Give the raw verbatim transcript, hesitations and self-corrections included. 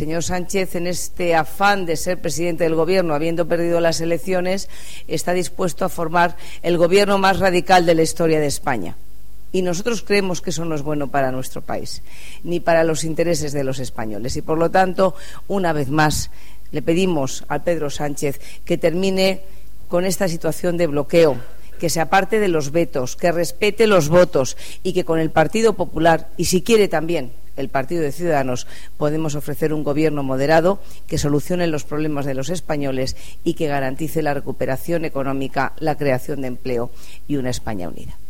señor Sánchez, en este afán de ser presidente del Gobierno, habiendo perdido las elecciones, está dispuesto a formar el Gobierno más radical de la historia de España. Y nosotros creemos que eso no es bueno para nuestro país, ni para los intereses de los españoles. Y, por lo tanto, una vez más, le pedimos a Pedro Sánchez que termine con esta situación de bloqueo, que se aparte de los vetos, que respete los votos y que con el Partido Popular, y si quiere también el Partido de Ciudadanos, podemos ofrecer un gobierno moderado que solucione los problemas de los españoles y que garantice la recuperación económica, la creación de empleo y una España unida.